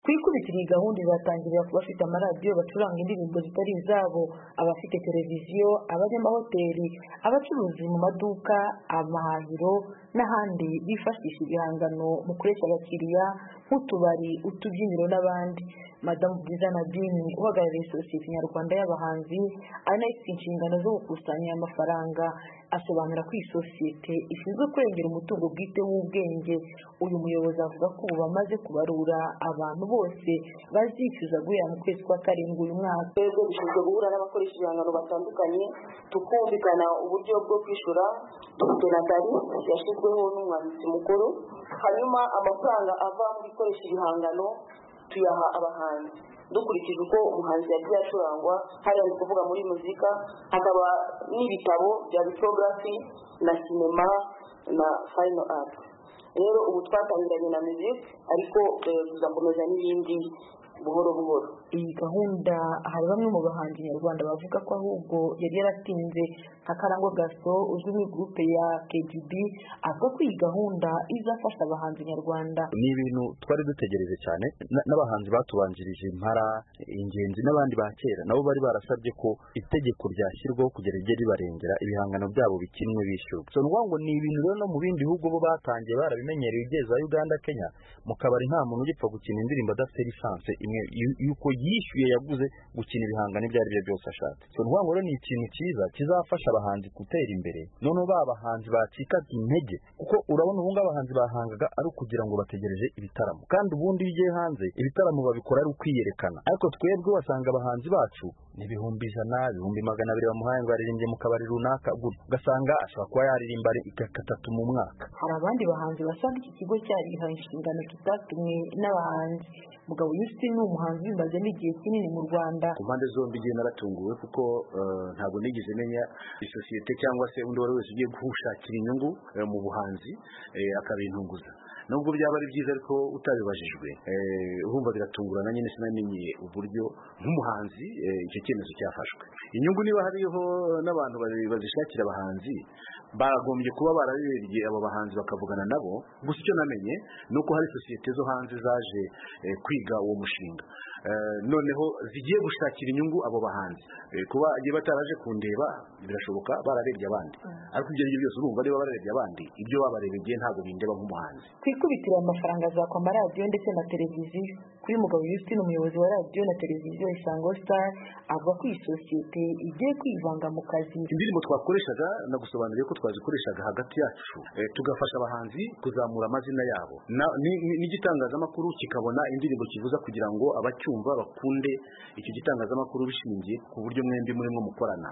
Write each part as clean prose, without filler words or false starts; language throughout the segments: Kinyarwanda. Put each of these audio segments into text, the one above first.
Kwikubitira iyi gahunda izatangirira ku bafite amaradiyo bacuranga indirimbo zitari izabo, abafite televiziyo, abanyamahoteli, abacuruzi mu maduka, amahahiro n'ahandi bifashisha ibihangano mu kureshya abakiriya nk'utubari, utubyiniro n'abandi. Madamu Bwiza Nadine uhagarariye sosiyete nyarwanda y'abahanzi ari nayo ifite inshingano zo gukusanya aya mafaranga, asobanura ko iyi sosiyete ishinzwe kurengera umutungo bwite w'ubwenge. Uyu muyobozi avuga ko ubu bamaze kubarura abantu bose bazishyuza guhera mu kwezi kwa karindwi uyu mwaka. Twebwe dushinzwe guhura n'abakoresha ibihangano batandukanye tukumvikana uburyo bwo kwishyura. Dufite na tarifu yashyizweho n'umwanditsi mukuru, hanyuma amafaranga ava mu bikoresha ibihangano tuyaha abahanzi dukurikije uko umuhanzi yagiye acurangwa. Hariya ni kuvuga muri muzika, hakaba n'ibitabo bya biography na sinema na fine art. Rero ubu twatangiranye na music, ariko tuzakomeza n'ibindi buhoro buhoro. Iyi gahunda hari bamwe mu bahanzi nyarwanda bavuga ko ahubwo yari yaratinze, nka Karangwa Gaston uzwi mu groupe ya KGB avuga ko iyi gahunda izafasha abahanzi nyarwanda. Ni ibintu twari dutegereje cyane, n'abahanzi batubanjirije Impara, Ingenzi n'abandi ba kera nabo bari barasabye ko itegeko ryashyirwaho kugera igihe ribarengera ibihangano byabo bikinwe bishyurwa. So ngo ni ibintu rero no mu bindi bihugu bo batangiye barabimenyereye, ugeze Uganda, Kenya mu kabari nta muntu ugipfa gukina indirimbo adafite lisansi imwe yuko yishyuye yaguze gukina ibihangano ibyo ari byo byose ashatse. So ngo rero ni ikintu cyiza kizafasha abahanzi gutera imbere, noneho babahanzi bacikaga intege, kuko urabona ubu abahanzi bahangaga ari ukugira ngo bategereje ibitaramo, kandi ubundi iyo ugiye hanze ibitaramo babikora ari ukwiyerekana. Ariko twebwe wasanga abahanzi bacu ni ibihumbi 100, ibihumbi 200 bamuhaye ngo aririmbye mu kabari runaka, ugasanga ashobora kuba yaririmba gatatu mu mwaka. Hari abandi bahanzi basanga iki kigo cyarihaye inshingano kitatumwe n'abahanzi. Mugabo Justin ni umuhanzi bimaze n'igihe kinini mu Rwanda. Ku mpande zombi igihe naratunguwe, kuko ntabwo nigeze menya isosiyete cyangwa se undi wari wese ugiye gushakira inyungu mu buhanzi akabintunguza. Nubwo byaba ari byiza ariko utabibajijwe urumva biratungurana. Nyine sinamenye uburyo nk'umuhanzi icyo cyemezo cyafashwe. Inyungu niba hariho n'abantu bazishakira abahanzi, baragombye kuba bararebye abo bahanzi bakavugana nabo. Gusa icyo namenye nuko hari sosiyete zo hanze zaje kwiga uwo mushinga, noneho zigiye gushakira inyungu abo bahanzi. Kuba agiye bataraje kundeba birashoboka bararebye abandi, ariko ibyo byose urumva niba bararebye abandi ibyo babarebeye ntabwo bindeba nk'umuhanzi. Kwikubitira amafaranga azakwa amaradiyo ndetse na televiziyo. Kuri Mugabo Justin umuyobozi wa radiyo na televiziyo Isango Star avuga ko iyi sosiyete igiye kwivanga mu kazi. Indirimbo twakoreshaga nagusobanuriye ko twazikoreshaga hagati yacu, tugafasha abahanzi kuzamura amazina yabo, n'igitangazamakuru kikabona indirimbo kivuza kugira ngo abacyumva bakunde icyo gitangazamakuru bishingiye ku buryo mwembi murimo mukorana.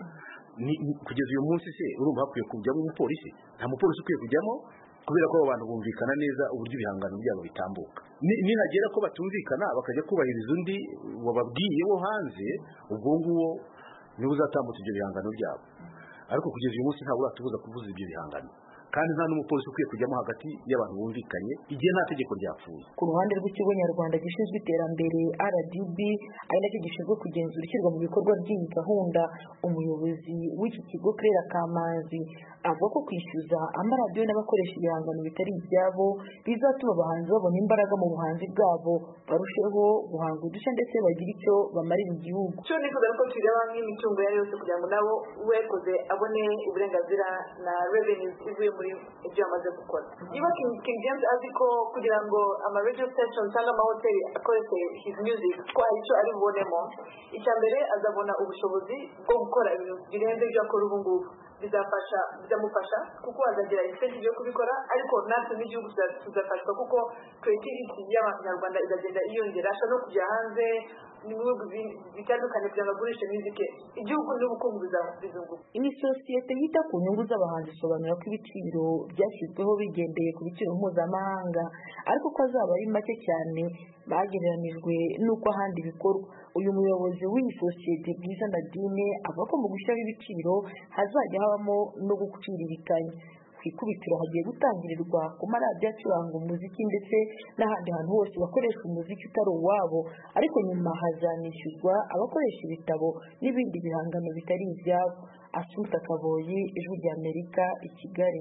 Kugeza uyu munsi se urumva hakwiye kujyamo umupolisi? Nta mupolisi ukwiye kujyamo, kubera ko abo bantu bumvikana neza uburyo ibihangano byabo bitambuka. Nihagera ko batumvikana bakajya kubahiriza undi wababwiye wo hanze, ubwo nguwo niwe uzatambutsa ibyo bihangano byabo. Ariko kugeza uyu munsi ntabwo uratubuza kuvuza ibyo bihangano, kandi nta n'umupolisi ukwiye kujyamo hagati y'abantu bumvikanye igihe nta tegeko ryapfuye. Ku ruhande rw'ikigo nyarwanda gishinzwe iterambere RDB, ari nacyo gishinzwe kugenzura ishyirwa mu bikorwa by'iyi gahunda, umuyobozi w'iki kigo Claire Kamanzi avuga ko kwishyuza amaradiyo n'abakoresha ibihangano bitari ibyabo bizatuma abahanzi babona imbaraga mu buhanzi bwabo, barusheho guhanga udushya ndetse bagira icyo bamarira igihugu. Cyo nifuza ko tureba nk'imitungo yari yose kugira ngo nabo uwekoze abone uburenganzira na revenue ivuye muri ibyo amaze gukora. Niba King James azi ko kugira ngo ama radio station cyangwa amahoteli akoreshe his music ko ari cyo ari bubonemo, icya mbere azabona ubushobozi bwo gukora ibintu birenze ibyo akora ubu ngubu, bizamufasha kuko azagira incentive yo kubikora. Ariko natwe n'igihugu tuzafashwa kuko creativity y'abanyarwanda izagenda iyongera, no kujya hanze n'ibihugu bitandukanye kugira ngo agurishe music, igihugu n'ubukungu bizunguka. Iyi sosiyete yita ku nyungu z'abahanzi isobanura ko ibiciro byashyizweho bigendeye ku biciro mpuzamahanga, ariko ko azaba ari make cyane bagereranijwe n'uko ahandi bikorwa. Uyu muyobozi w'iyi sosiyete Bwiza Nadine avuga ko mu gushyiraho ibiciro hazajya habamo no guciririkanya. Ku ikubitiro hagiye gutangirirwa ku maradiyo acuranga umuziki ndetse n'ahandi hantu hose bakoresha umuziki utari uwabo, ariko nyuma hazanishyurwa abakoresha ibitabo n'ibindi bihangano bitari ibyabo. Assumpta Kaboyi, Ijwi ry'Amerika, i Kigali.